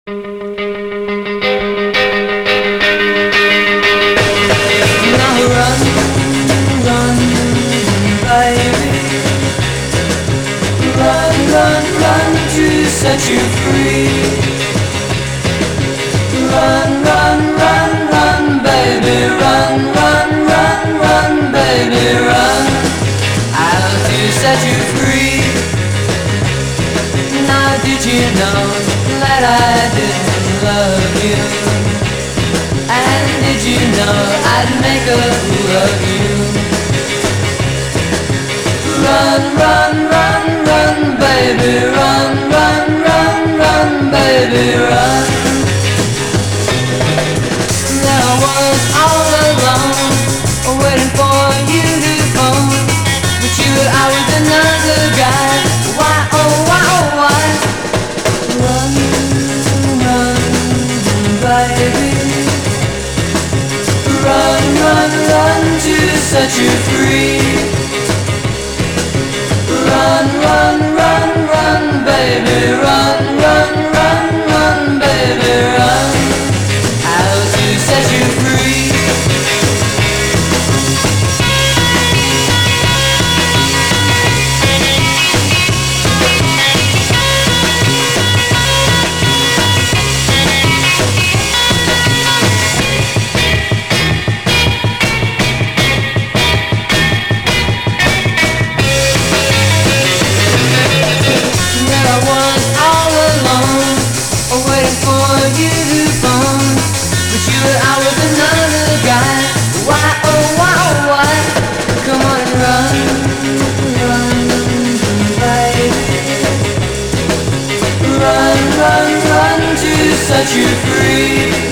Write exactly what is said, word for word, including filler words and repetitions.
Now run, run, baby. Run, run, run to set you free. Run, run, run, run, baby. Run, run, run, run, baby. Run, I'll to set you free. Now did you know that I didn't love you? And did you know I'd make a fool of you? Run, run, run, run, baby. Run, run, run, run, baby. Run. Then I was all alone, waiting for you to phone, but you were out with another guy. Why, oh, why, oh, why? Run, run, baby. Run, run, run to set you free. Run, run, run, run, baby. Run, run, run, run, baby. Run, how to set you free. Run, run, run to set you free.